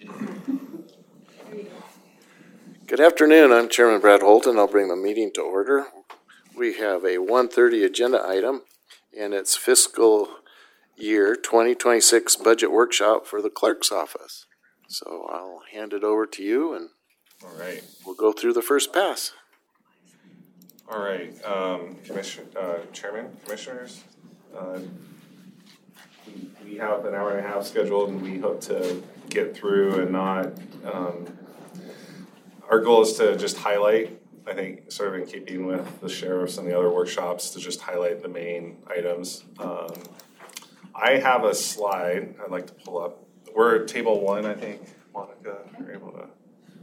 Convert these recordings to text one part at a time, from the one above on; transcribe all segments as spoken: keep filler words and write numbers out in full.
Good afternoon. I'm Chairman Brad Holton. I'll bring the meeting to order. We have a one thirty agenda item, and it's fiscal year twenty twenty-six budget workshop for the clerk's office. So I'll hand it over to you, and all right, we'll go through the first pass. All right, um, Commission, uh, Chairman, Commissioners, uh, we, we have an hour and a half scheduled, and we hope to get through and not. Um, our goal is to just highlight, I think, sort of in keeping with the sheriffs and the other workshops, to just highlight the main items. Um, I have a slide I'd like to pull up. We're at table one, I think. Monica, you're able to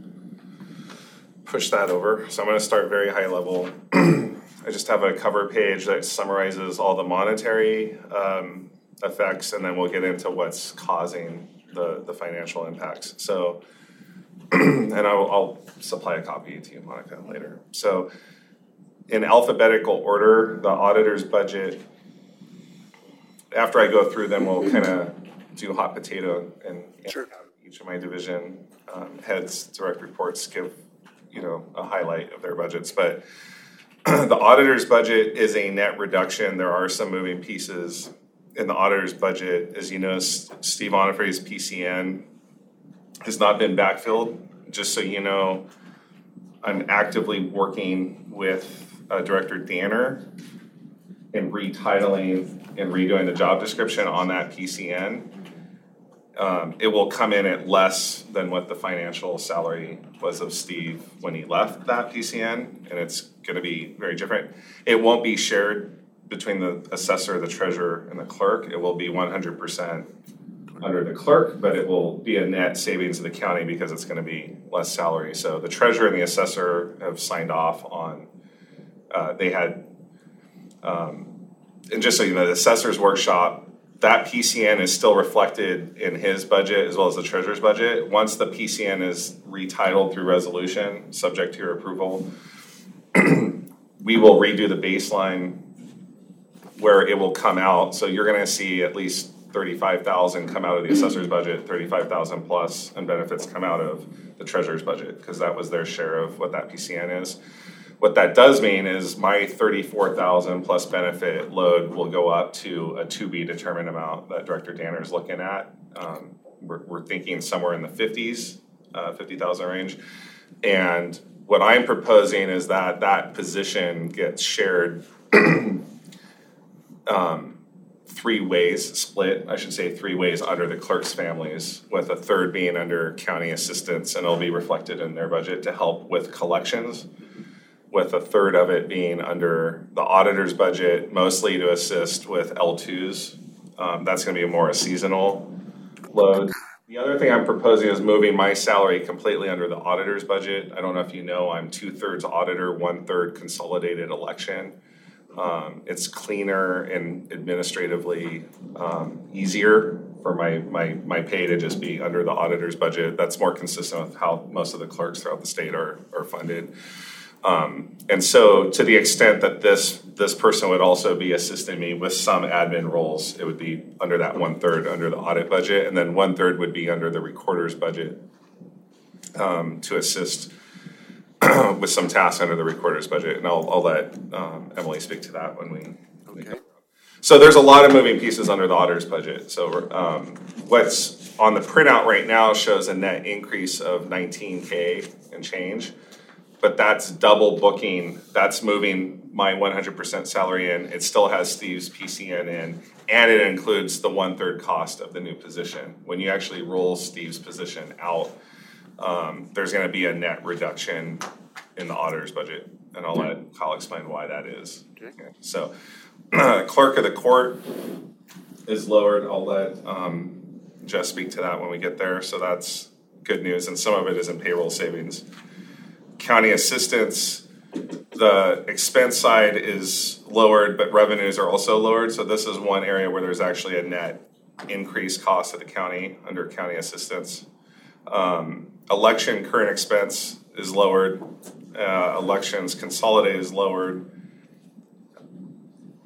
push that over. So I'm going to start very high level. I just have a cover page that summarizes all the monetary um, effects, and then we'll get into what's causing the, the financial impacts. So, and I'll, I'll supply a copy to you, Monica, later. So in alphabetical order, the auditor's budget, after I go through them, we'll kind of do hot potato and, and Sure. have each of my division um, heads, direct reports give, you know, a highlight of their budgets. But the auditor's budget is a net reduction. There are some moving pieces in the auditor's budget. As you know, S- Steve Onifrey's P C N has not been backfilled. Just so you know, I'm actively working with uh, Director Danner in retitling and redoing the job description on that P C N. Um, it will come in at less than what the financial salary was of Steve when he left that P C N, and it's going to be very different. It won't be shared between the assessor, the treasurer, and the clerk. It will be one hundred percent under the clerk, but it will be a net savings to the county because it's going to be less salary. So the treasurer and the assessor have signed off on, uh, they had, um, and just so you know, the assessor's workshop, that P C N is still reflected in his budget as well as the treasurer's budget. Once the P C N is retitled through resolution, subject to your approval, we will redo the baseline where it will come out. So you're going to see at least thirty-five thousand come out of the assessor's budget, thirty-five thousand plus, and benefits come out of the treasurer's budget because that was their share of what that P C N is. What that does mean is my thirty-four thousand plus benefit load will go up to a to be determined amount that Director Danner is looking at. Um, we're, we're thinking somewhere in the fifties, uh, fifty thousand range. And what I'm proposing is that that position gets shared um, three ways, split, I should say three ways under the clerk's families, with a third being under county assistants, and it'll be reflected in their budget to help with collections, with a third of it being under the auditor's budget, mostly to assist with L twos. Um, that's going to be a more a seasonal load. The other thing I'm proposing is moving my salary completely under the auditor's budget. I don't know if you know, I'm two-thirds auditor, one-third consolidated election. Um, it's cleaner and administratively um, easier for my, my, my pay to just be under the auditor's budget. That's more consistent with how most of the clerks throughout the state are, are funded. Um, and so to the extent that this this person would also be assisting me with some admin roles, it would be under that one third under the audit budget, and then one third would be under the recorder's budget um, to assist with some tasks under the recorder's budget. And I'll, I'll let um, Emily speak to that when we. Okay. So there's a lot of moving pieces under the auditor's budget. So um, what's on the printout right now shows a net increase of nineteen K and change. But that's double booking. That's moving my one hundred percent salary in. It still has Steve's P C N in, and it includes the one-third cost of the new position. When you actually roll Steve's position out, um, there's going to be a net reduction in the auditor's budget, and I'll let Kyle explain why that is. Okay. So, uh, clerk of the court is lowered. I'll let um, Jess speak to that when we get there. So that's good news, and some of it is in payroll savings. County assistance, the expense side is lowered, but revenues are also lowered. So this is one area where there's actually a net increased cost of the county under county assistance. Um, election current expense is lowered. Uh, elections consolidated is lowered.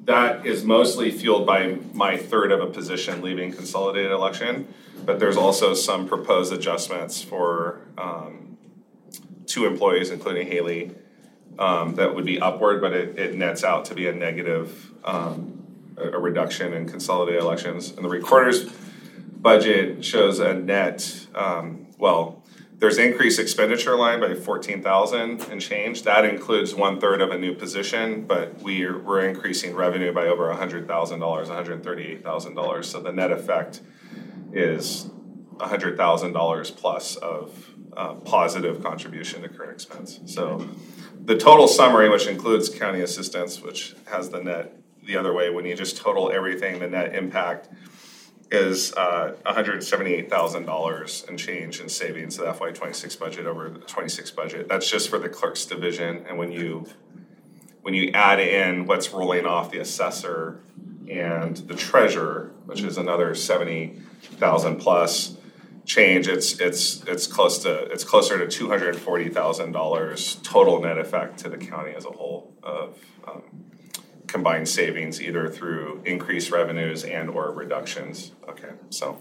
that is mostly fueled by my third of a position leaving consolidated election, but there's also some proposed adjustments for um, two employees, including Haley, um, that would be upward, but it, it nets out to be a negative, um, a, a reduction in consolidated elections. And the recorder's budget shows a net, um, well, there's increased expenditure line by fourteen thousand and change. That includes one third of a new position, but we're, we're increasing revenue by over one hundred thousand dollars, one hundred thirty-eight thousand dollars. So the net effect is one hundred thousand dollars plus of uh, positive contribution to current expense. So the total summary, which includes county assistance, which has the net the other way, when you just total everything, the net impact is uh, one hundred seventy-eight thousand dollars and change in savings to the F Y twenty-six budget over the twenty-six budget. That's just for the clerk's division. And when you when you add in what's rolling off the assessor and the treasurer, which is another seventy thousand plus change, it's it's it's close to it's closer to two hundred forty thousand dollars total net effect to the county as a whole of um, combined savings, either through increased revenues and or reductions. Okay, so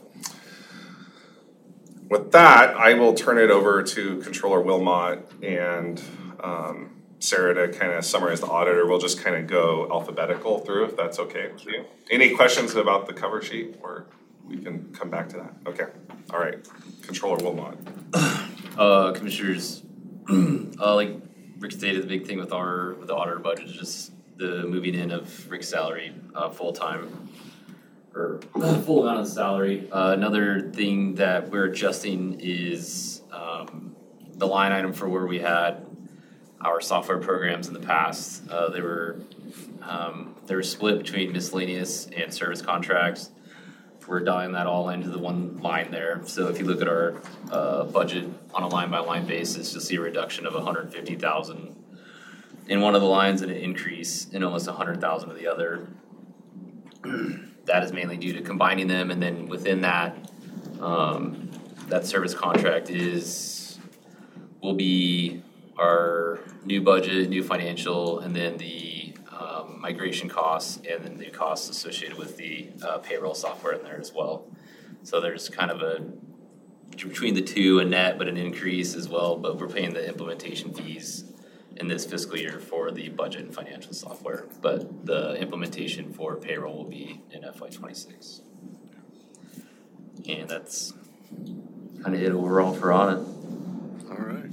with that, I will turn it over to Controller Wilmot and um, Sarah to kind of summarize the auditor. We'll just kind of go alphabetical through, if that's okay with you. Any questions about the cover sheet, or we can come back to that? Okay, all right, Controller Wilmot. Uh, commissioners, uh, like Rick stated, the big thing with our with the auditor budget is just the moving in of Rick's salary, uh, full time, or full amount of salary. Uh, another thing that we're adjusting is um, the line item for where we had our software programs in the past. Uh, they were um, they were split between miscellaneous and service contracts. We're dialing that all into the one line there. So if you look at our uh, budget on a line by line basis, you'll see a reduction of one hundred fifty thousand in one of the lines and an increase in almost one hundred thousand of the other. That is mainly due to combining them, and then within that, um, that service contract is will be our new budget, new financial, and then the um, migration costs, and then the costs associated with the uh, payroll software in there as well. So there's kind of a between the two a net, but an increase as well. But we're paying the implementation fees in this fiscal year for the budget and financial software, but the implementation for payroll will be in F Y twenty-six. And that's kind of it overall for audit. All right.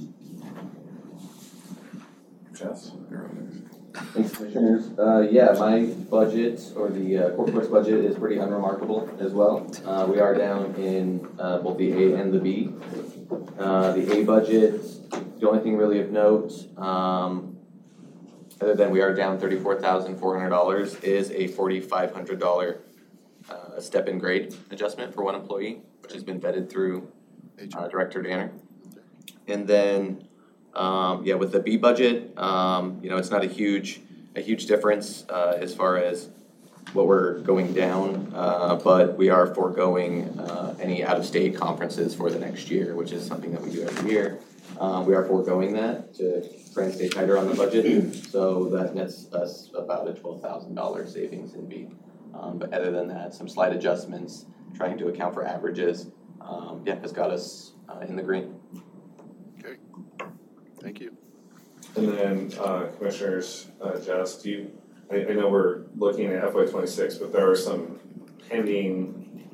Jess, you're on Thanks, Commissioners. Uh, yeah, my budget, or the uh, Corp Course budget, is pretty unremarkable as well. Uh, we are down in uh, both the A and the B. Uh, the A budget, the only thing really of note, um, other than we are down thirty-four thousand four hundred dollars, is a four thousand five hundred dollars uh, step in grade adjustment for one employee, which has been vetted through uh, Director Danner. And then, um, yeah, with the B budget, um, you know, it's not a huge, a huge difference uh, as far as what we're going down, uh, but we are foregoing uh, any out-of-state conferences for the next year, which is something that we do every year. Um, we are foregoing that to try and stay tighter on the budget, so that nets us about a twelve thousand dollars savings in B. Um, but other than that, some slight adjustments, trying to account for averages, um, yeah, has got us uh, in the green. Okay, thank you. And then, uh, Commissioners, uh, Jess, do you, I, I know we're looking at F Y twenty-six, but there are some pending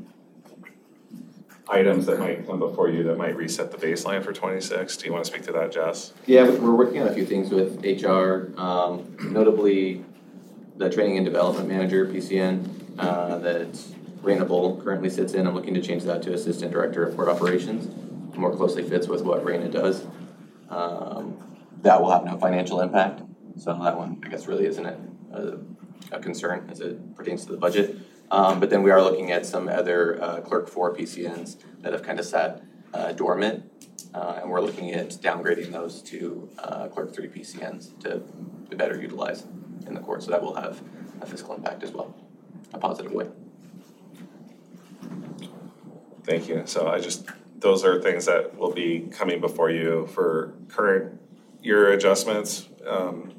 items that might come before you that might reset the baseline for twenty-six. Do you want to speak to that, Jess? Yeah, we're working on a few things with H R, um, notably the Training and Development Manager, P C N, uh, that Raina Bull currently sits in. I'm looking to change that to Assistant Director of Port Operations. More closely fits with what Raina does. Um, that will have no financial impact, so that one, I guess, really isn't a, a, a concern as it pertains to the budget. Um, but then we are looking at some other uh, Clerk four P C Ns that have kind of sat uh, dormant, uh, and we're looking at downgrading those to uh, Clerk three P C Ns to, to better utilize in the court. So that will have a fiscal impact as well, a positive way. Thank you. So I just, those are things that will be coming before you for current year adjustments. Um,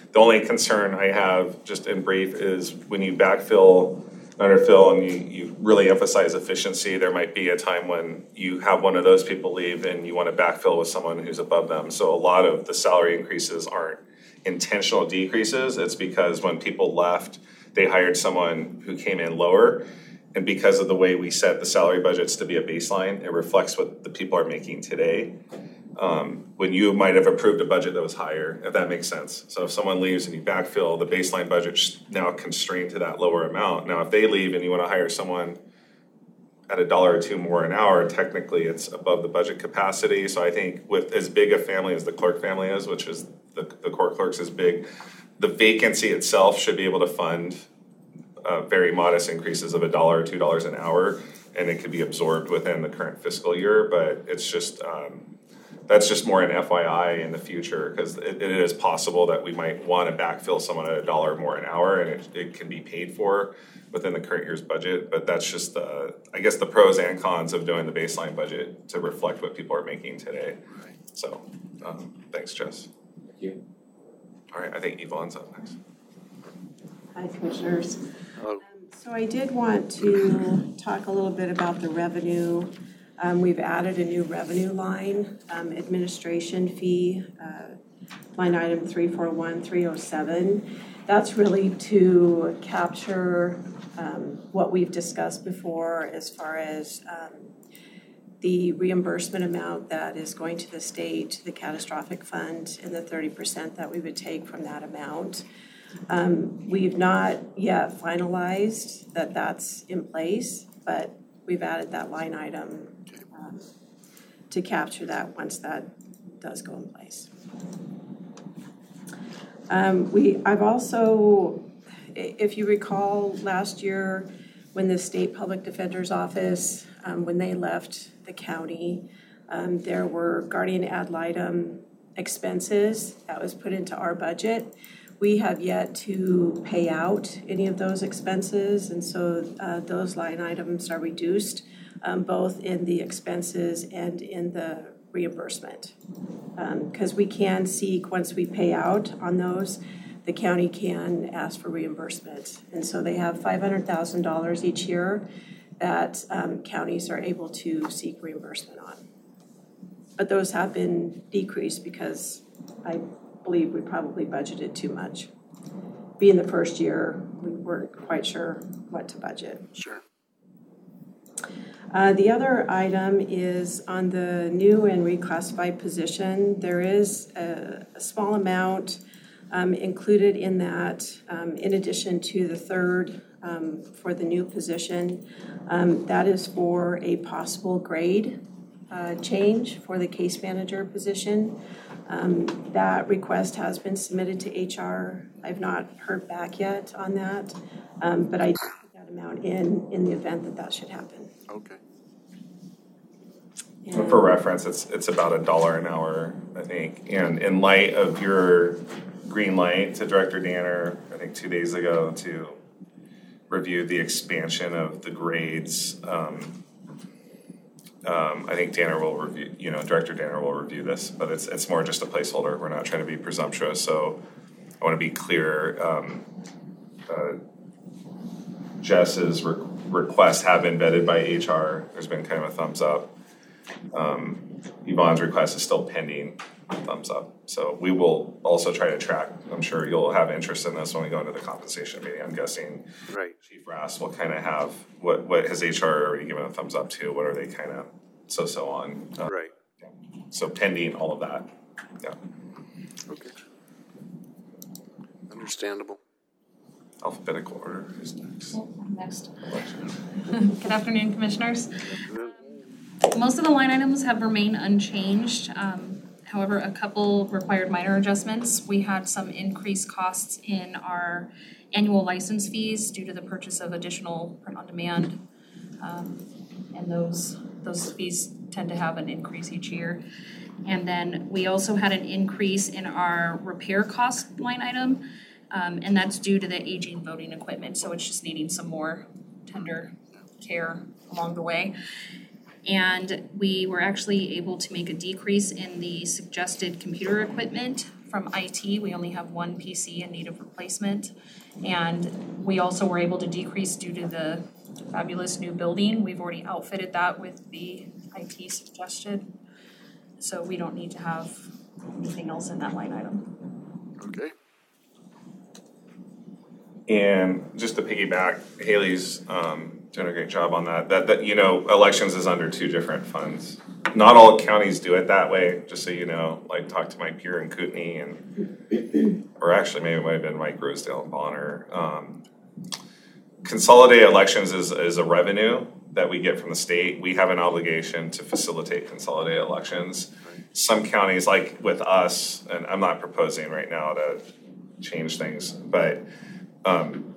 The only concern I have, just in brief, is when you backfill, underfill, and you, you really emphasize efficiency, there might be a time when you have one of those people leave and you want to backfill with someone who's above them. So a lot of the salary increases aren't intentional decreases. It's because when people left, they hired someone who came in lower. And because of the way we set the salary budgets to be a baseline, it reflects what the people are making today. Um, when you might have approved a budget that was higher, if that makes sense. So if someone leaves and you backfill, the baseline budget's now constrained to that lower amount. Now, if they leave and you want to hire someone at a dollar or two more an hour, technically it's above the budget capacity. So I think with as big a family as the clerk family is, which is the, the court clerks is big, the vacancy itself should be able to fund uh, very modest increases of a dollar or two dollars an hour, and it could be absorbed within the current fiscal year. But it's just um, that's just more an F Y I in the future, because it, it is possible that we might want to backfill someone at a dollar more an hour, and it, it can be paid for within the current year's budget. But that's just the, I guess, the pros and cons of doing the baseline budget to reflect what people are making today. So, um, thanks, Jess. Thank you. All right, I think Yvonne's up next. Hi, Commissioners. Hello. Um, so I did want to talk a little bit about the revenue. Um, we've added a new revenue line, um, administration fee, uh, line item three four one three oh seven. That's really to capture um, what we've discussed before as far as um, the reimbursement amount that is going to the state, the catastrophic fund, and the thirty percent that we would take from that amount. Um, we've not yet finalized that that's in place, but we've added that line item um, to capture that once that does go in place. Um, we, I've also, if you recall last year when the State Public Defender's Office, um, when they left the county, um, there were guardian ad litem expenses that was put into our budget. We have yet to pay out any of those expenses, and so uh, those line items are reduced, um, both in the expenses and in the reimbursement. Because um, we can seek, once we pay out on those, the county can ask for reimbursement. And so they have five hundred thousand dollars each year that um, counties are able to seek reimbursement on. But those have been decreased because I believe we probably budgeted too much. Being the first year, we weren't quite sure what to budget. Sure. Uh, the other item is on the new and reclassified position. There is a, a small amount um, included in that, um, in addition to the third um, for the new position. Um, that is for a possible grade uh, change for the case manager position. Um, that request has been submitted to H R. I've not heard back yet on that, um, but I did put that amount in in the event that that should happen. Okay. And For reference, it's it's about a dollar an hour, I think. And in light of your green light to Director Danner, I think two days ago, to review the expansion of the grades, um, um, I think Danner will review, you know, Director Danner will review this, but it's it's more just a placeholder. We're not trying to be presumptuous, so I want to be clear. Um, uh, Jess's re- requests have been vetted by H R. There's been kind of a thumbs up. Um, Yvonne's request is still pending, thumbs up. So we will also try to track. I'm sure you'll have interest in this when we go into the compensation meeting. I'm guessing Right. Chief Rass will kind of have what what has H R already given a thumbs up to? What are they kind of so so on? Uh, Right. yeah. So pending all of that. Yeah. Okay. Understandable. Alphabetical order. Who's next? Next. Election. Good afternoon, Commissioners. Most of the line items have remained unchanged. Um, however, a couple required minor adjustments. We had some increased costs in our annual license fees due to the purchase of additional print on demand. Um, and those, those fees tend to have an increase each year. And then we also had an increase in our repair cost line item. Um, and that's due to the aging voting equipment. So it's just needing some more tender care along the way. And we were actually able to make a decrease in the suggested computer equipment from I T, we only have one P C in need of replacement. And we also were able to decrease due to the fabulous new building. We've already outfitted that with the I T suggested. So we don't need to have anything else in that line item. Okay. And just to piggyback, Haley's um, doing a great job on that. That that you know, elections is under two different funds. Not all counties do it that way. Just so you know, like talk to Mike Peer and Kootenai, and or actually maybe it might have been Mike Rosedale and Bonner. Um, consolidated elections is is a revenue that we get from the state. We have an obligation to facilitate consolidated elections. Some counties, like with us, and I'm not proposing right now to change things, but Um,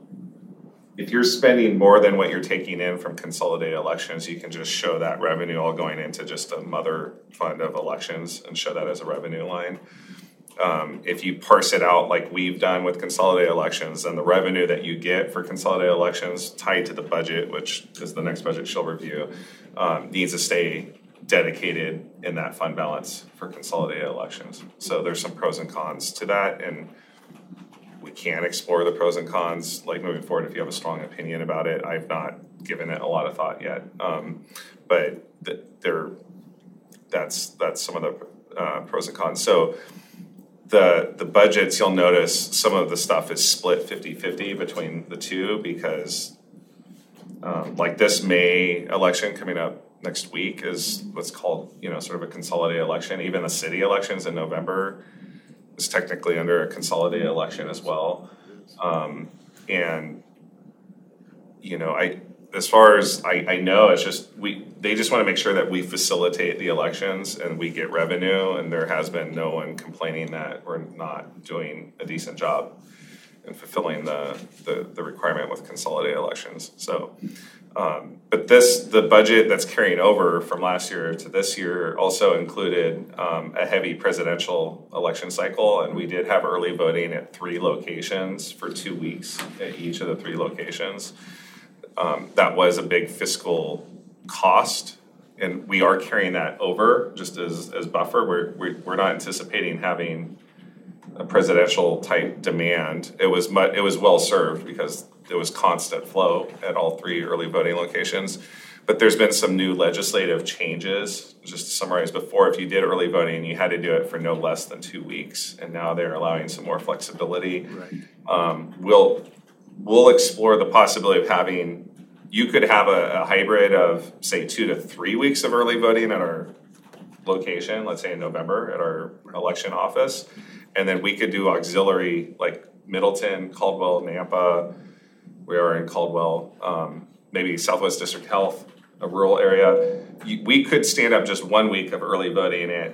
if you're spending more than what you're taking in from consolidated elections, you can just show that revenue all going into just a mother fund of elections and show that as a revenue line. Um, if you parse it out like we've done with consolidated elections, then the revenue that you get for consolidated elections tied to the budget, which is the next budget she'll review, um, needs to stay dedicated in that fund balance for consolidated elections. So there's some pros and cons to that, and we can explore the pros and cons, like moving forward, if you have a strong opinion about it. I've not given it a lot of thought yet. Um, but th- there, that's that's some of the uh, pros and cons. So the the budgets, you'll notice some of the stuff is split fifty-fifty between the two because um, like this May election coming up next week is what's called, you know, sort of a consolidated election. Even the city elections in November is technically under a consolidated election as well. Um, and, you know, I, as far as I, I know, it's just, we, they just want to make sure that we facilitate the elections and we get revenue, and there has been no one complaining that we're not doing a decent job in fulfilling the, the, the requirement with consolidated elections. So, um, but this, the budget that's carrying over from last year to this year also included um, a heavy presidential election cycle, and we did have early voting at three locations for two weeks at each of the three locations. Um, that was a big fiscal cost, and we are carrying that over just as, as buffer. We're, we're, we're not anticipating having a presidential type demand. It was mu- it was well served because there was constant flow at all three early voting locations. But there's been some new legislative changes. Just to summarize, before, if you did early voting, you had to do it for no less than two weeks, and now they're allowing some more flexibility. Right. Um, we'll we'll explore the possibility of having. You could have a, a hybrid of say two to three weeks of early voting at our location. Let's say in November at our election office. And then we could do auxiliary like Middleton, Caldwell, Nampa. We are in Caldwell, um, maybe Southwest District Health, a rural area. You, we could stand up just one week of early voting at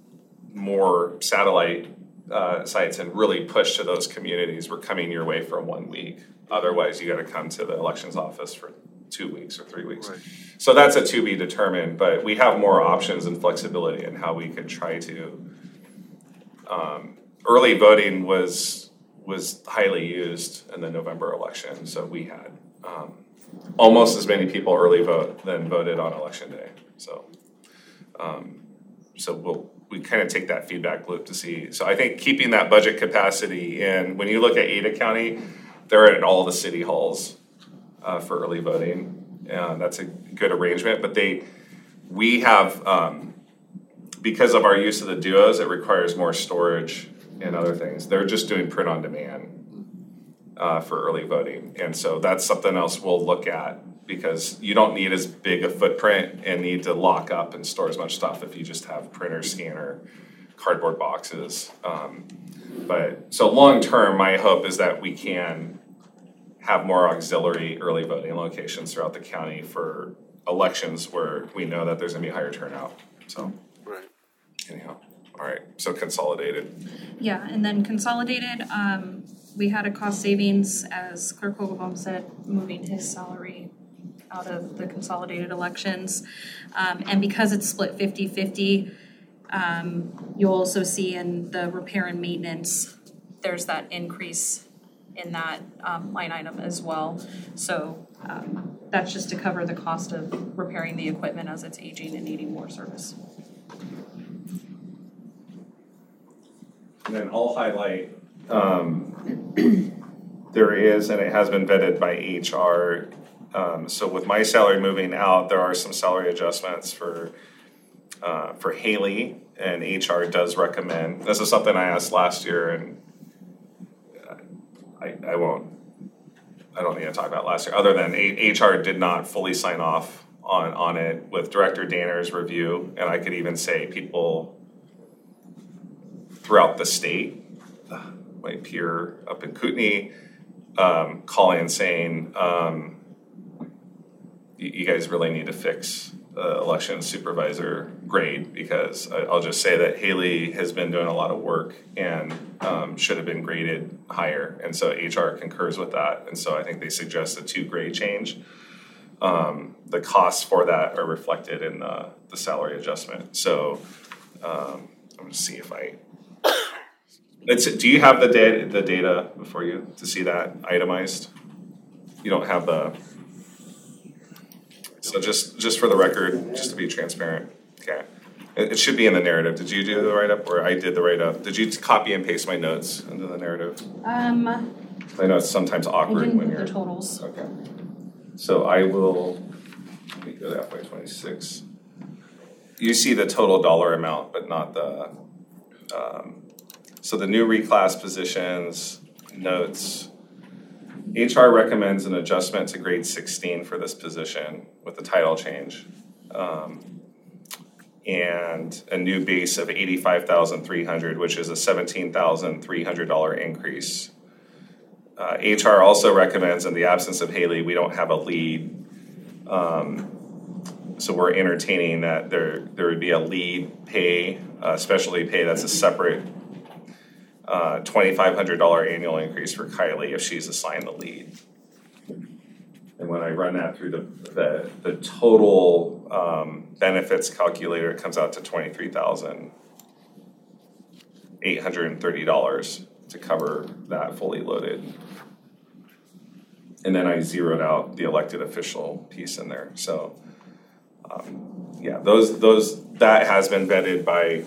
more satellite uh, sites and really push to those communities. We're coming your way for one week. Otherwise, you got to come to the elections office for two weeks or three weeks. Right. So that's a to be determined, but we have more options and flexibility in how we could try to. Um, early voting was was highly used in the November election, so we had um, almost as many people early vote than voted on election day. So, um, so we'll we kind of take that feedback loop to see. So I think keeping that budget capacity in. When you look at Ada County, they're at all the city halls uh, for early voting, and that's a good arrangement. But they, we have. Um, Because of our use of the duos, it requires more storage and other things. They're just doing print on demand uh, for early voting. And so that's something else we'll look at, because you don't need as big a footprint and need to lock up and store as much stuff if you just have printer, scanner, cardboard boxes. Um, but so long term, my hope is that we can have more auxiliary early voting locations throughout the county for elections where we know that there's gonna be higher turnout. So. Right. Anyhow, all right, so consolidated. Yeah, and then consolidated, um, we had a cost savings, as Clerk Hogelbaum said, moving his salary out of the consolidated elections. Um, and because it's split fifty-fifty, um, you'll also see in the repair and maintenance, there's that increase in that um, line item as well. So um, that's just to cover the cost of repairing the equipment as it's aging and needing more service. And then I'll highlight, um, there is, and it has been vetted by H R. Um, so with my salary moving out, there are some salary adjustments for uh, for Haley, and H R does recommend. This is something I asked last year, and I, I won't. I don't need to talk about last year, other than H R did not fully sign off on on it with Director Danner's review, and I could even say people throughout the state, my peer up in Kootenai, um, calling and saying, um, you, you guys really need to fix uh, election supervisor grade, because I, I'll just say that Haley has been doing a lot of work and um, should have been graded higher. And so H R concurs with that. And so I think they suggest a two grade change. Um, the costs for that are reflected in the, the salary adjustment. So um, I'm going to see if I... It's, do you have the data, the data before you to see that itemized? You don't have the... So just, just for the record, just to be transparent, okay. It, it should be in the narrative. Did you do the write-up, or I did the write-up? Did you copy and paste my notes into the narrative? Um, I know it's sometimes I awkward didn't when put you're... the totals. Okay. So I will, let me go to F Y twenty-six. You see the total dollar amount, but not the, um, so the new reclass positions, notes. H R recommends an adjustment to grade sixteen for this position with the title change. Um, and a new base of eighty-five thousand three hundred dollars, which is a seventeen thousand three hundred dollars increase. Uh, H R also recommends, in the absence of Haley, we don't have a lead. Um, so we're entertaining that there there would be a lead pay, uh, specialty pay that's a separate uh, twenty-five hundred dollars annual increase for Kylie if she's assigned the lead. And when I run that through the the, the total um, benefits calculator, it comes out to twenty-three thousand eight hundred thirty dollars to cover that fully loaded. And then I zeroed out the elected official piece in there. So um, yeah, those those that has been vetted by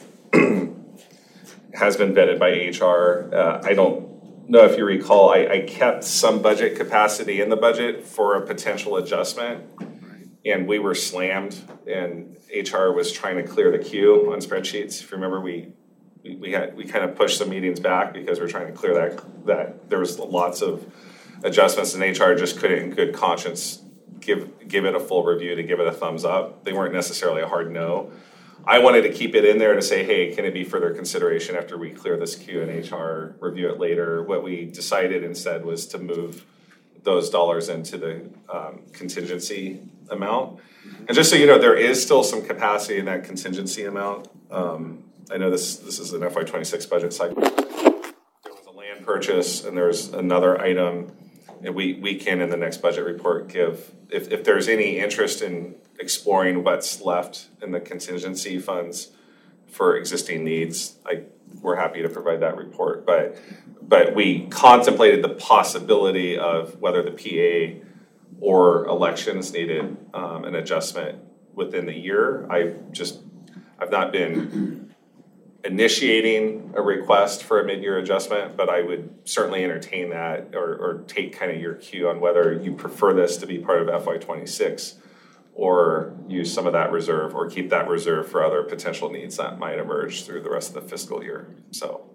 has been vetted by H R. Uh, I don't know if you recall, I, I kept some budget capacity in the budget for a potential adjustment, and we were slammed, and H R was trying to clear the queue on spreadsheets. If you remember, we we, we had we kind of pushed some meetings back because we're trying to clear that that there was lots of adjustments, and H R just couldn't in good conscience give give it a full review to give it a thumbs up. They weren't necessarily a hard no. I wanted to keep it in there to say, hey, can it be further consideration after we clear this queue and H R review it later? What we decided instead was to move those dollars into the um, contingency amount. And just so you know, there is still some capacity in that contingency amount. Um, I know this this is an F Y twenty-six budget cycle. There was a land purchase, and there's another item. And we, we can, in the next budget report, give, if, if there's any interest in exploring what's left in the contingency funds for existing needs, I, we're happy to provide that report. But but we contemplated the possibility of whether the P A or elections needed um, an adjustment within the year. I just, I've not been initiating a request for a mid-year adjustment, but I would certainly entertain that, or, or take kind of your cue on whether you prefer this to be part of F Y twenty-six or use some of that reserve, or keep that reserve for other potential needs that might emerge through the rest of the fiscal year. So,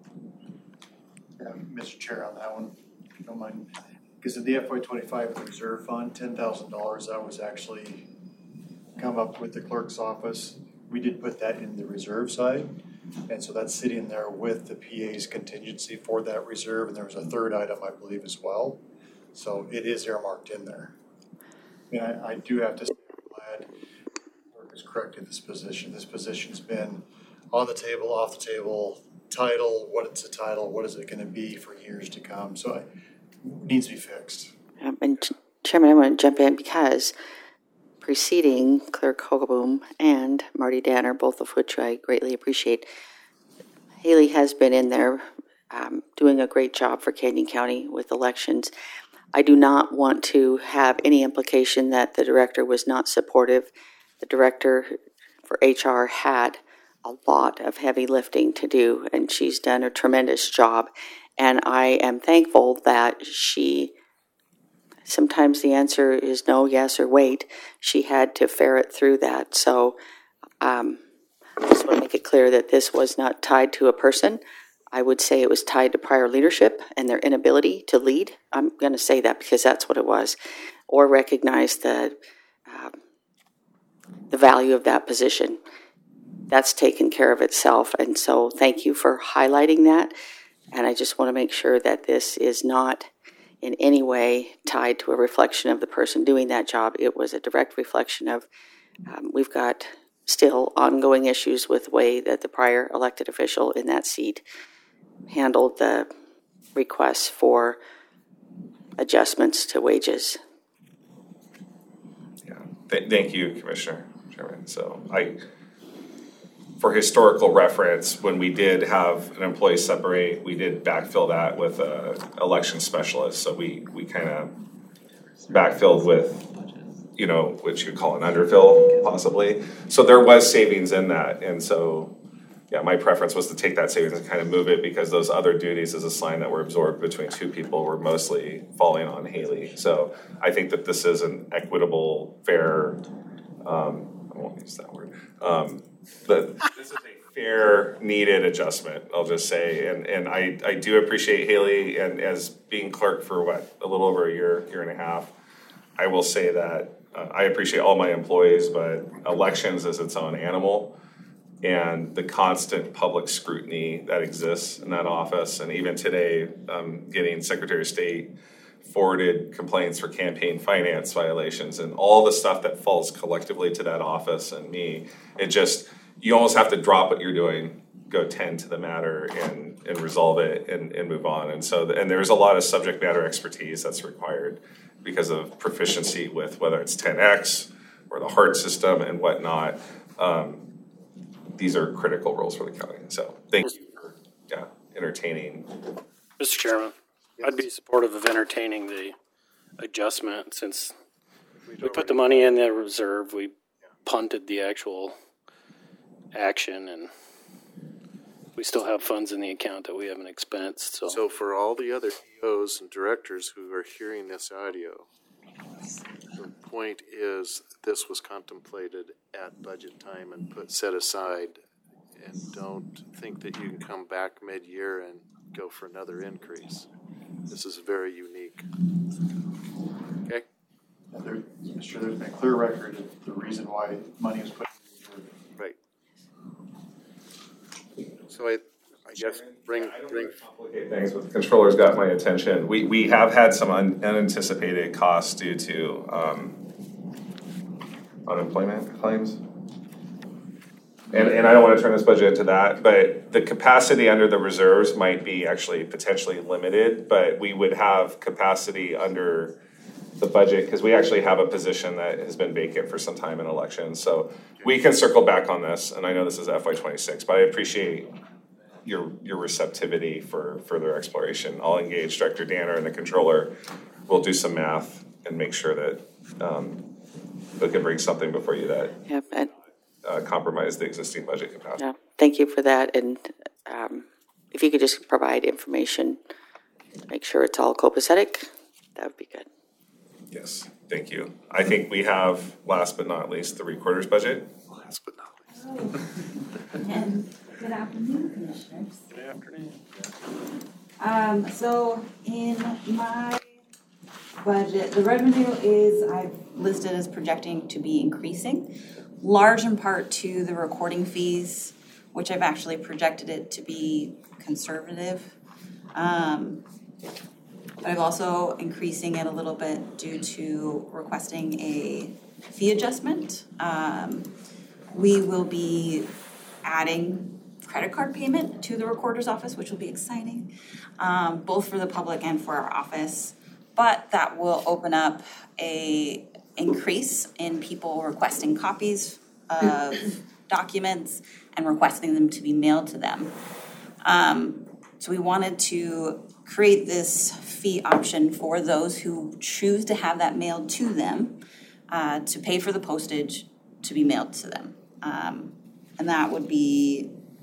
yeah, Mister Chair, on that one, if you don't mind, because of the F Y twenty-five reserve fund, ten thousand dollars that was actually come up with the clerk's office. We did put that in the reserve side. And so that's sitting there with the P A's contingency for that reserve, and there was a third item, I believe, as well. So it is earmarked in there. And I, I do have to say, I'm glad Clerk has corrected this position. This position's been on the table, off the table, title, what it's a title, what is it gonna be for years to come? So it needs to be fixed. Um, and Chairman, I want to jump in because preceding Clerk Hogaboom and Marty Danner, both of which I greatly appreciate, Haley has been in there um, doing a great job for Canyon County with elections. I do not want to have any implication that the director was not supportive. The director for H R had a lot lot of heavy lifting to do, and she's done a tremendous job. And I am thankful that she, sometimes the answer is no, yes, or wait. She had to ferret through that. So um, I just want to make it clear that this was not tied to a person. I would say it was tied to prior leadership and their inability to lead. I'm going to say that because that's what it was, or recognize the um, the value of that position. That's taken care of itself, and so thank you for highlighting that. And I just want to make sure that this is not in any way tied to a reflection of the person doing that job. It was a direct reflection of um, we've got still ongoing issues with the way that the prior elected official in that seat handled the requests for adjustments to wages. Yeah, Th- thank you, Commissioner Chairman. So I, for historical reference, when we did have an employee separate, we did backfill that with a election specialist. So we, we kind of backfilled with, you know, what you could call an underfill possibly. So there was savings in that. And so yeah, my preference was to take that savings and kind of move it because those other duties as assigned that were absorbed between two people were mostly falling on Haley. So I think that this is an equitable, fair, um, I won't use that word, um, but this is a fair, needed adjustment, I'll just say. And and I, I do appreciate Haley, and as being clerk for what, a little over a year, year and a half, I will say that uh, I appreciate all my employees, but elections is its own animal. And the constant public scrutiny that exists in that office. And even today, um, getting Secretary of State forwarded complaints for campaign finance violations and all the stuff that falls collectively to that office and me, it just, you almost have to drop what you're doing, go tend to the matter and, and resolve it and, and move on. And so, and there's a lot of subject matter expertise that's required because of proficiency with whether it's ten X or the HART system and whatnot. Um, These are critical roles for the county. So thank you for yeah, entertaining. Mister Chairman, I'd be supportive of entertaining the adjustment since we put the money in the reserve. We punted the actual action, and we still have funds in the account that we haven't expensed. So, So for all the other E Os and directors who are hearing this audio, the point is this was contemplated at budget time and put set aside, and don't think that you can come back mid-year and go for another increase. This is very unique. Okay? There, Mister There's been a clear record of the reason why money was put in the reserve. Right. So I, I guess bring, Yeah, I don't bring. want to complicate things, but the controller's got my attention. We we have had some un, unanticipated costs due to um, unemployment claims. And, and I don't want to turn this budget into that, but the capacity under the reserves might be actually potentially limited, but we would have capacity under the budget because we actually have a position that has been vacant for some time in elections. So we can circle back on this, and I know this is F Y twenty-six, but I appreciate your your receptivity for further exploration. I'll engage Director Danner and the controller. We'll do some math and make sure that um, we can bring something before you that Yep, and uh, compromise the existing budget capacity. yeah, thank you for that. And um, if you could just provide information, make sure it's all copacetic, that would be good. Yes, thank you. I think we have, last but not least, the recorder's budget. Last but not least. And good afternoon, Commissioners. good afternoon. Um, so in my budget, the revenue is, I've listed as projecting to be increasing, large in part to the recording fees, which I've actually projected it to be conservative. Um, but I've also increasing it a little bit due to requesting a fee adjustment. Um, we will be adding credit card payment to the recorder's office, which will be exciting, um, both for the public and for our office. But that will open up a increase in people requesting copies of documents and requesting them to be mailed to them. Um, so we wanted to create this fee option for those who choose to have that mailed to them, uh, to pay for the postage to be mailed to them. Um, and that would be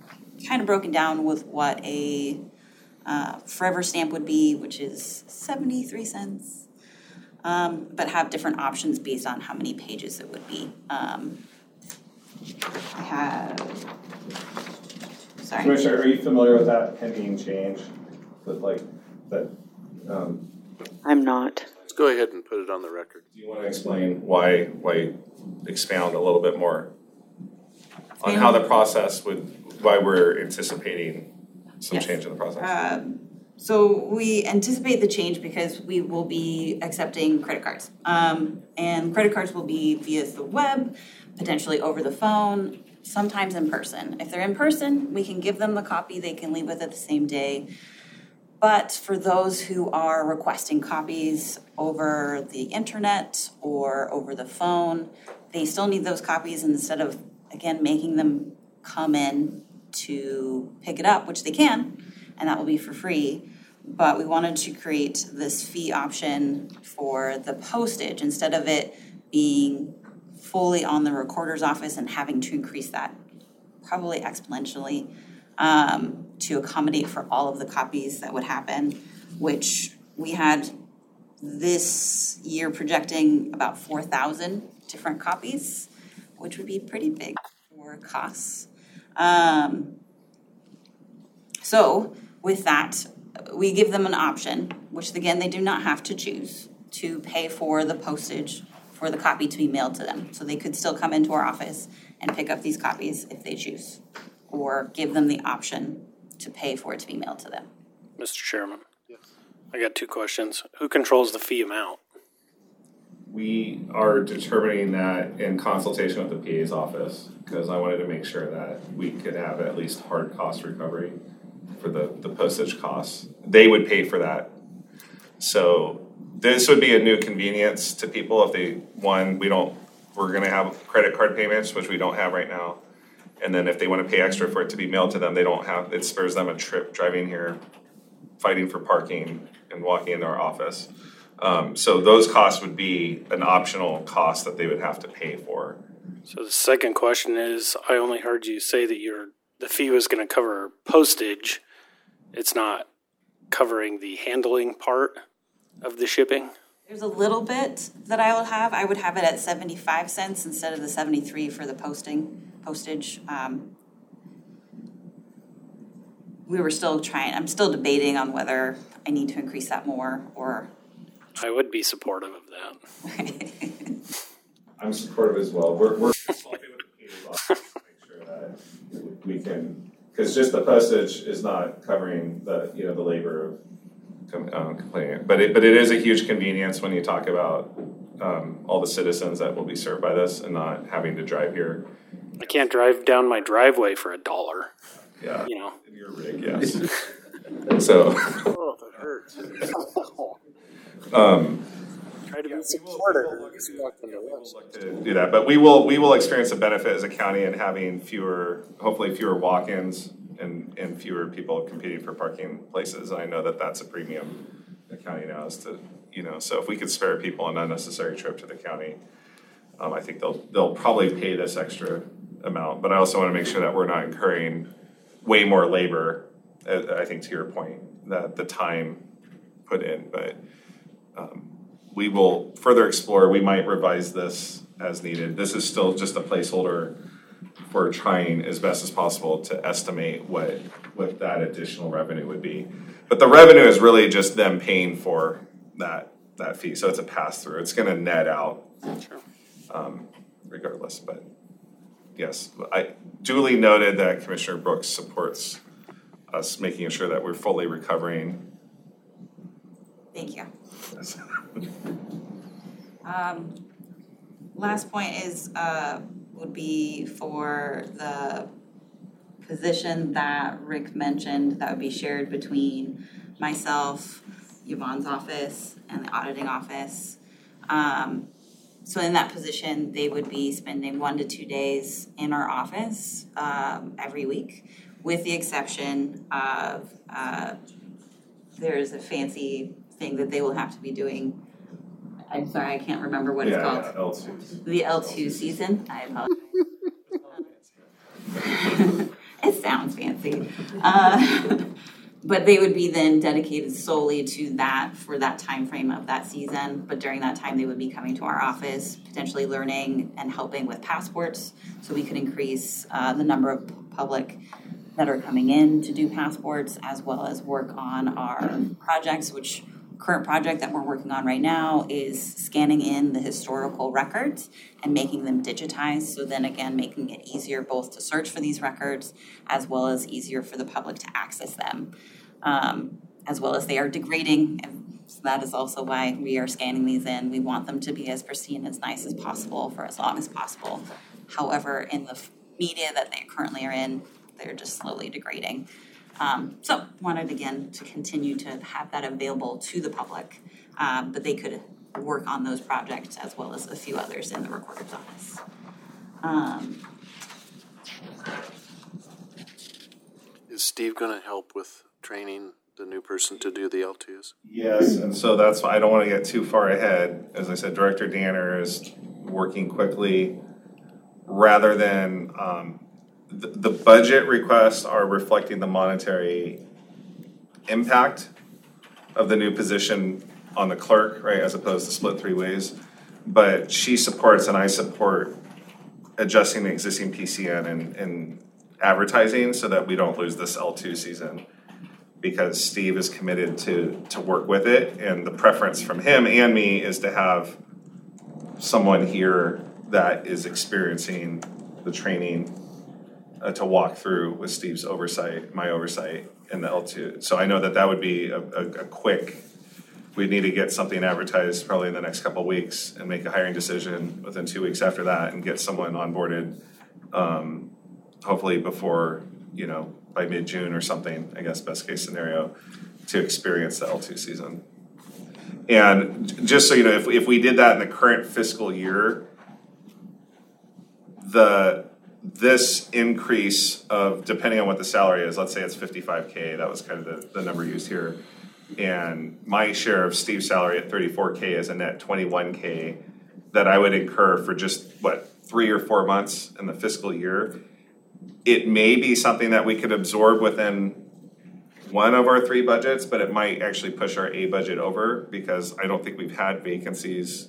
kind of broken down with what a uh, forever stamp would be, which is seventy-three cents. Um, but have different options based on how many pages it would be. Um, I have, sorry. Commissioner, are you familiar with that pending change? With like that, um, I'm not. Let's go ahead and put it on the record. do you want to explain why, why expound a little bit more on how the process would, why we're anticipating some Yes. change in the process? Um, so we anticipate the change because we will be accepting credit cards. Um, and credit cards will be via the web, potentially over the phone, sometimes in person. If they're in person, we can give them the copy, they can leave with it the same day. But for those who are requesting copies over the internet or over the phone, they still need those copies, and instead of, again, making them come in to pick it up, which they can, and that will be for free. But we wanted to create this fee option for the postage instead of it being fully on the recorder's office and having to increase that probably exponentially um, to accommodate for all of the copies that would happen, which we had this year projecting about four thousand different copies, which would be pretty big for costs. Um, so with that, we give them an option, which again, they do not have to choose, to pay for the postage for the copy to be mailed to them. So they could still come into our office and pick up these copies if they choose, or give them the option to pay for it to be mailed to them. Mister Chairman, I got two questions. Who controls the fee amount? We are determining that in consultation with the P A's office, because I wanted to make sure that we could have at least hard cost recovery for the, the postage costs. They would pay for that. So this would be a new convenience to people if they, one, we don't, we're gonna have credit card payments, which we don't have right now. And then if they wanna pay extra for it to be mailed to them, they don't have, it spares them a trip driving here, fighting for parking and walking into our office. Um, so those costs would be an optional cost that they would have to pay for. So the second question is, I only heard you say that your the fee was going to cover postage. It's not covering the handling part of the shipping? There's a little bit that I will have. I would have it at seventy-five cents instead of the seventy-three for the posting, postage. Um, we were still trying, I'm still debating on whether I need to increase that more or. I would be supportive of that. I'm supportive as well. We're, we're consulting with the P A's office to make sure that we can, because just the postage is not covering the, you know, the labor of com, um, complaining. But it, but it is a huge convenience when you talk about um, all the citizens that will be served by this and not having to drive here. I can't drive down my driveway for a dollar. Yeah, you know. In your rig, yes. So. Oh, that hurts. um, Try to be yeah, supportive. We will, we will look, to, yeah, we will look to do that, but we will we will experience a benefit as a county in having fewer, hopefully fewer walk-ins and, and fewer people competing for parking places. And I know that that's a premium the county now is to, you know, so if we could spare people an unnecessary trip to the county, um, I think they'll they'll probably pay this extra amount. But I also want to make sure that we're not incurring way more labor. I think to your point that the time put in, but. Um, We will further explore. We might revise this as needed. This is still just a placeholder for trying as best as possible to estimate what what that additional revenue would be. But the revenue is really just them paying for that that fee. So it's a pass through. It's going to net out um, regardless. But yes, I duly noted that Commissioner Brooks supports us making sure that we're fully recovering. Thank you. Um, last point is, uh, would be for the position that Rick mentioned that would be shared between myself, Yvonne's office, and the auditing office. Um, so in that position, they would be spending one to two days in our office um, every week, with the exception of uh, there's a fancy thing that they will have to be doing. I'm sorry, I can't remember what yeah, it's called. Yeah, L two. The L two season. I apologize. It's sounds fancy. Uh, But they would be then dedicated solely to that for that time frame of that season. But during that time, they would be coming to our office, potentially learning and helping with passports, so we could increase uh, the number of public that are coming in to do passports, as well as work on our projects, which current project that we're working on right now is scanning in the historical records and making them digitized. So then again, making it easier both to search for these records as well as easier for the public to access them. Um, as well as they are degrading. And so that is also why we are scanning these in. We want them to be as pristine, as nice as possible for as long as possible. However, in the media that they currently are in, they're just slowly degrading. Um, so wanted again to continue to have that available to the public, um, but they could work on those projects as well as a few others in the recorder's office. Um, Is Steve gonna help with training the new person to do the L twos? Yes, and so that's why I don't want to get too far ahead. As I said, Director Danner is working quickly rather than um, the, the budget requests are reflecting the monetary impact of the new position on the clerk, right, as opposed to split three ways. But she supports and I support adjusting the existing P C N and, and advertising so that we don't lose this L two season, because Steve is committed to to work with it, and the preference from him and me is to have someone here that is experiencing the training uh, to walk through with Steve's oversight, my oversight in the L two. So I know that that would be a, a, a quick, we'd need to get something advertised probably in the next couple of weeks and make a hiring decision within two weeks after that and get someone onboarded um, hopefully before, you know, by mid-June or something, I guess best case scenario, to experience the L two season. And just so you know, if, if we did that in the current fiscal year, the this increase of, depending on what the salary is, let's say it's fifty-five K, that was kind of the, the number used here, and my share of Steve's salary at thirty-four K is a net twenty-one K that I would incur for just, what, three or four months in the fiscal year. It may be something that we could absorb within one of our three budgets, but it might actually push our A budget over, because I don't think we've had vacancies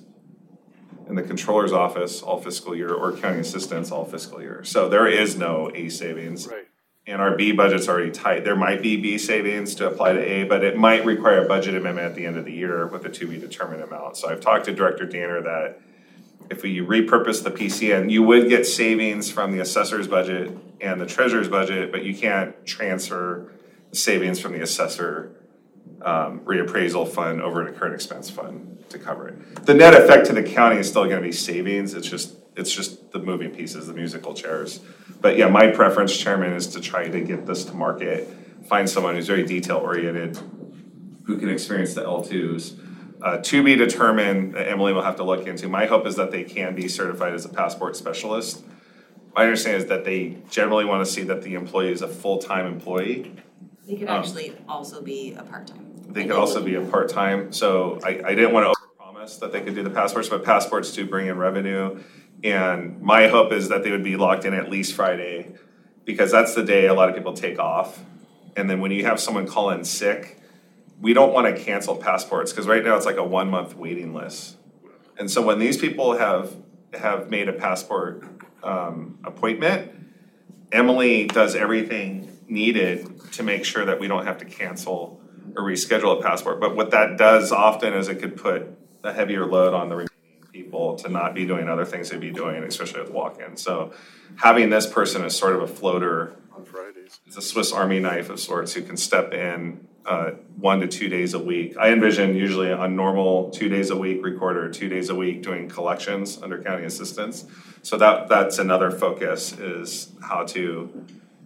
in the controller's office all fiscal year or county assistants all fiscal year. So there is no A savings. Right. And our B budget's already tight. There might be B savings to apply to A, but it might require a budget amendment at the end of the year with a to be determined amount. So I've talked to Director Danner that if we repurpose the P C N, you would get savings from the assessor's budget and the treasurer's budget, but you can't transfer the savings from the assessor um, reappraisal fund over to current expense fund to cover it. The net effect to the county is still going to be savings. It's just it's just the moving pieces, the musical chairs. But yeah, my preference, Chairman, is to try to get this to market, find someone who's very detail oriented, who can experience the L twos. Uh, to be determined, Emily will have to look into. My hope is that they can be certified as a passport specialist. My understanding is that they generally want to see that the employee is a full-time employee. They could Um, actually also be a part-time. They could also be a part-time. So I, I didn't want to overpromise that they could do the passports, but passports do bring in revenue. And my hope is that they would be locked in at least Friday, because that's the day a lot of people take off. And then when you have someone call in sick, we don't want to cancel passports, because right now it's like a one month waiting list. And so when these people have have made a passport um, appointment, Emily does everything needed to make sure that we don't have to cancel or reschedule a passport. But what that does often is it could put a heavier load on the remaining people to not be doing other things they'd be doing, especially with walk-in. So having this person as sort of a floater On Fridays. is a Swiss Army knife of sorts who can step in uh, one to two days a week. I envision usually on normal two days a week recorder, two days a week doing collections under county assistance. So that that's another focus, is how to,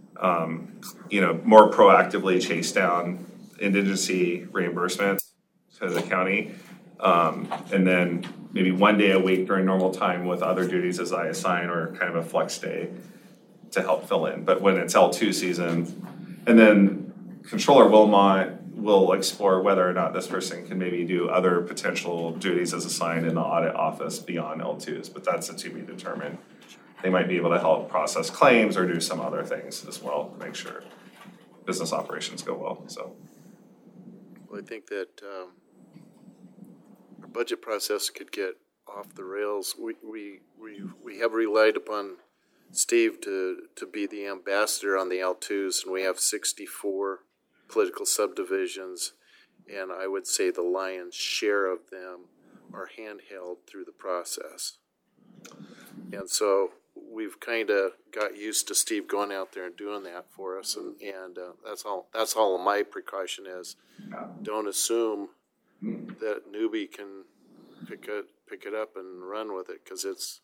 um, you know, more proactively chase down indigency reimbursement to the county. Um, and then maybe one day a week during normal time with other duties as I assign, or kind of a flex day to help fill in. But when it's L two season, and then Controller Wilmot will explore whether or not this person can maybe do other potential duties as assigned in the audit office beyond L twos, but that's a to be determined. they might be able to help process claims or do some other things as well to make sure business operations go well, so. Well, I think that um, our budget process could get off the rails. We we we we have relied upon Steve to to be the ambassador on the L twos, and we have sixty-four political subdivisions, and I would say the lion's share of them are handheld through the process. And so we've kind of got used to Steve going out there and doing that for us, and, and uh, that's all. That's all my precaution is. Don't assume that newbie can pick it pick it up and run with it, because it's.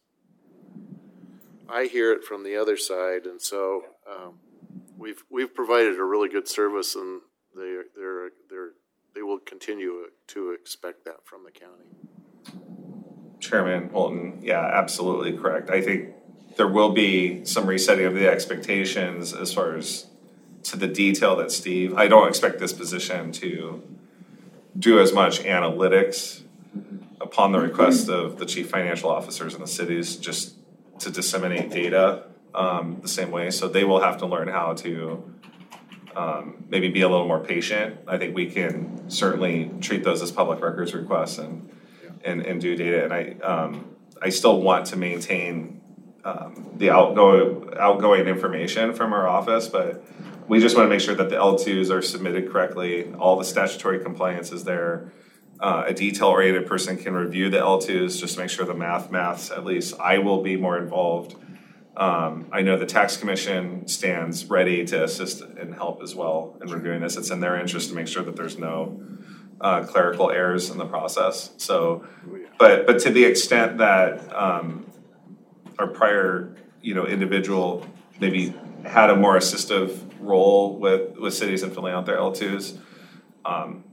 I hear it from the other side, and so um, we've we've provided a really good service, and they they're they're they will continue to expect that from the county. Chairman Holton, yeah, absolutely correct. I think there will be some resetting of the expectations as far as to the detail that Steve, I don't expect this position to do as much analytics upon the request of the chief financial officers in the cities, just to disseminate data um, the same way. So they will have to learn how to um, maybe be a little more patient. I think we can certainly treat those as public records requests and and, and do data. And I um, I still want to maintain um, the outgoing outgoing information from our office, but we just want to make sure that the L twos are submitted correctly. All the statutory compliance is there. Uh, a detail-oriented person can review the L twos, just to make sure the math maths, at least I will be more involved. Um, I know the tax commission stands ready to assist and help as well in reviewing this. It's in their interest to make sure that there's no uh, clerical errors in the process. So, but but to the extent that um, our prior, you know, individual maybe had a more assistive role with, with cities and filling out their L twos, um,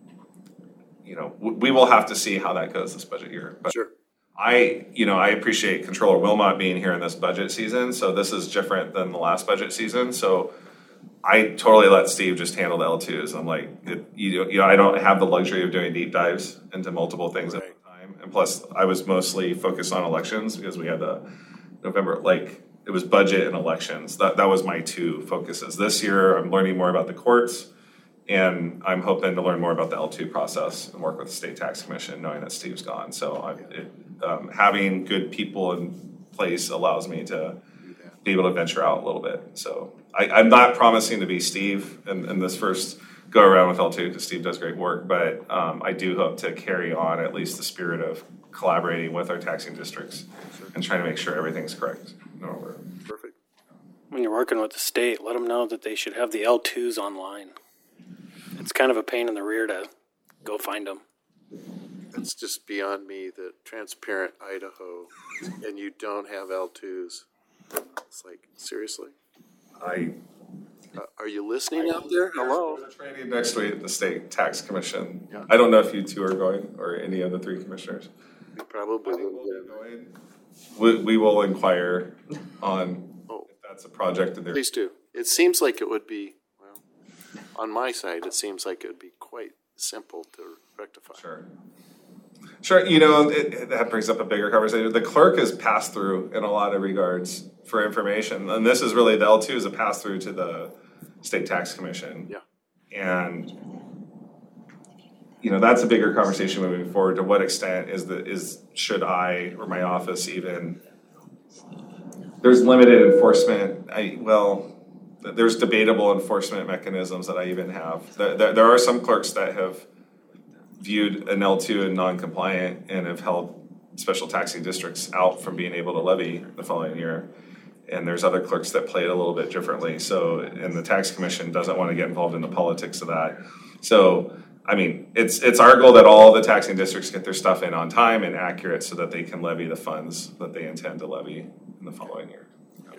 you know, we will have to see how that goes this budget year. But sure. I, you know, I appreciate Controller Wilmot being here in this budget season. So this is different than the last budget season. So I totally let Steve just handle the L twos. I'm like, it, you, you know, I don't have the luxury of doing deep dives into multiple things right. at a time. And plus, I was mostly focused on elections because we had the November, like, it was budget and elections. That that was my two focuses. This year, I'm learning more about the courts. And I'm hoping to learn more about the L two process and work with the State Tax Commission, knowing that Steve's gone. So I, it, um, having good people in place allows me to be able to venture out a little bit. So I, I'm not promising to be Steve in, in this first go around with L two, because Steve does great work. But um, I do hope to carry on at least the spirit of collaborating with our taxing districts and trying to make sure everything's correct. No, perfect. When you're working with the state, let them know that they should have the L twos online. It's kind of a pain in the rear to go find them. It's just beyond me that transparent Idaho and you don't have L twos. It's like, seriously? I uh, are you listening out there? Hello? There's a training next week at the State Tax Commission. Yeah. I don't know if you two are going or any of the three commissioners. We probably will. We, we will inquire on oh. if that's a project in there. Please do. It seems like it would be, well, on my side, it seems like it would be quite simple to rectify. Sure. Sure, you know, it, it, that brings up a bigger conversation. The clerk is pass through in a lot of regards for information. And this is really, the L two is a pass through to the State Tax Commission. Yeah. And, you know, that's a bigger conversation moving forward. To what extent is the, is, should I or my office even, there's limited enforcement. I, well, there's debatable enforcement mechanisms that I even have. There, there, there are some clerks that have viewed an L two and non-compliant and have held special taxing districts out from being able to levy the following year. And there's other clerks that play it a little bit differently. So, and the tax commission doesn't want to get involved in the politics of that. So, I mean, it's it's our goal that all the taxing districts get their stuff in on time and accurate so that they can levy the funds that they intend to levy in the following year. Okay.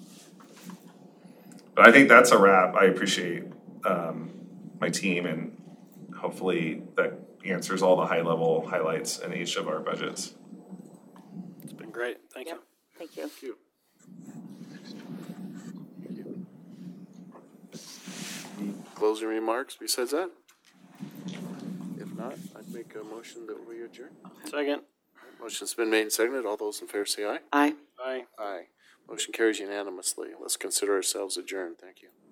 But I think that's a wrap. I appreciate um, my team, and hopefully that answers all the high-level highlights in each of our budgets. It's been great. Thank Yep. you. Thank you. Thank you. Any closing remarks besides that? If not, I'd make a motion that we adjourn. Second. Motion's been made and seconded. All those in favor say aye. Aye. Aye. Aye. Motion carries unanimously. Let's consider ourselves adjourned. Thank you.